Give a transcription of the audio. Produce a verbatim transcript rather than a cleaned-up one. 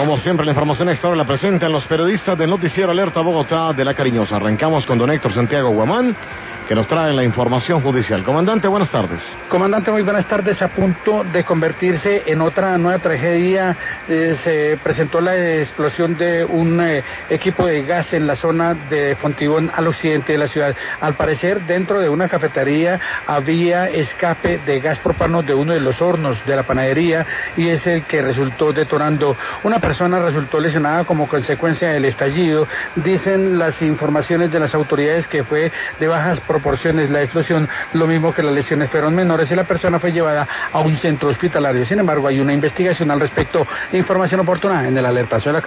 Como siempre, la información a esta hora la presentan los periodistas del Noticiero Alerta Bogotá de La Cariñosa. Arrancamos con don Héctor Santiago Guamán, que nos trae la información judicial. Comandante, buenas tardes. Comandante, muy buenas tardes. A punto de convertirse en otra nueva tragedia, eh, se presentó la explosión de un eh, equipo de gas en la zona de Fontibón, al occidente de la ciudad. Al parecer, dentro de una cafetería había escape de gas propano de uno de los hornos de la panadería y es el que resultó detonando. Una persona resultó lesionada como consecuencia del estallido. Dicen las informaciones de las autoridades que fue de bajas proporciones la explosión, lo mismo que las lesiones fueron menores y la persona fue llevada a un centro hospitalario. Sin embargo, hay una investigación al respecto. Información oportuna en el Alerta.